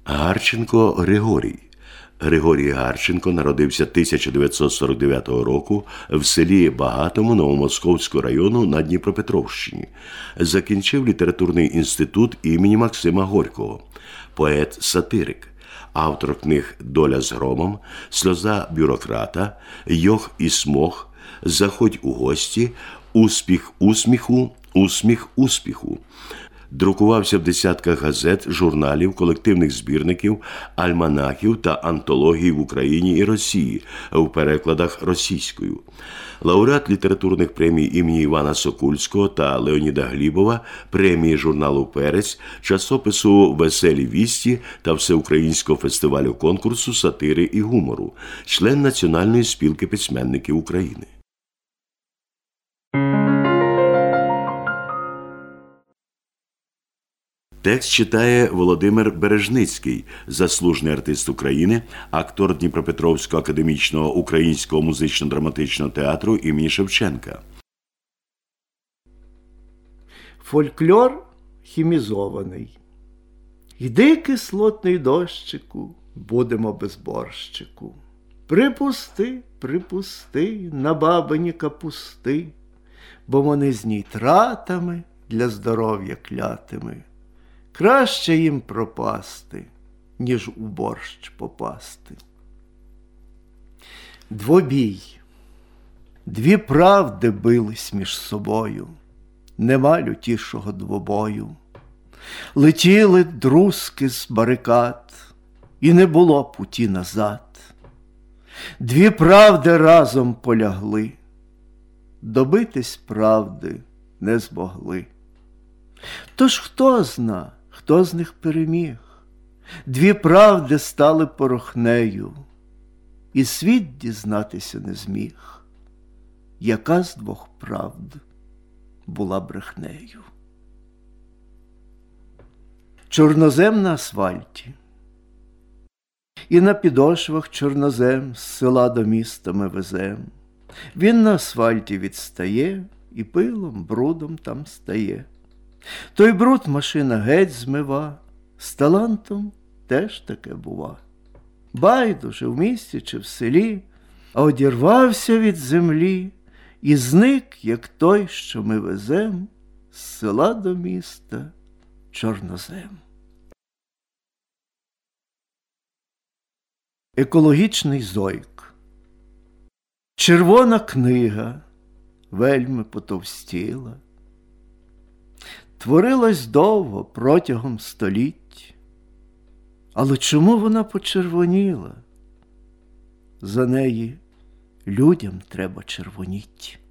Гарченко Григорій. Григорій Гарченко народився 1949 року в селі Багатому Новомосковського району на Дніпропетровщині. Закінчив літературний інститут імені Максима Горького. Поет-сатирик. Автор книг «Доля з громом», «Сльоза бюрократа», «Йох і смох», «Заходь у гості», «Успіх усміху», «Усміх успіху». Друкувався в десятках газет, журналів, колективних збірників, альманахів та антологій в Україні і Росії в перекладах російською. Лауреат літературних премій імені Івана Сокульського та Леоніда Глібова, премії журналу «Перець», часопису «Веселі вісті» та Всеукраїнського фестивалю конкурсу сатири і гумору, член Національної спілки письменників України. Текст читає Володимир Бережницький, заслужений артист України, актор Дніпропетровського академічного українського музично-драматичного театру імені Шевченка. Фольклор хімізований. Йди, кислотний дощику, будемо без борщику. Припусти, припусти на бабині капусти, бо вони з нітратами для здоров'я клятими. Краще їм пропасти, ніж у борщ попасти. Двобій. Дві правди бились між собою, нема лютішого двобою. Летіли друзки з барикад, і не було путі назад. Дві правди разом полягли, добитись правди не змогли. Тож хто зна, хто з них переміг? Дві правди стали порохнею, і світ дізнатися не зміг, яка з двох правд була брехнею. Чорнозем на асфальті. І на підошвах чорнозем з села до міста ми везем. Він на асфальті відстає, і пилом, брудом там стає. Той бруд машина геть змива, з талантом теж таке бува. Байдуже в місті чи в селі, а одірвався від землі і зник, як той, що ми везем, з села до міста чорнозем. Екологічний зойк. Червона книга вельми потовстіла. Творилась довго, протягом століть. Але чому вона почервоніла? За неї людям треба червоніть.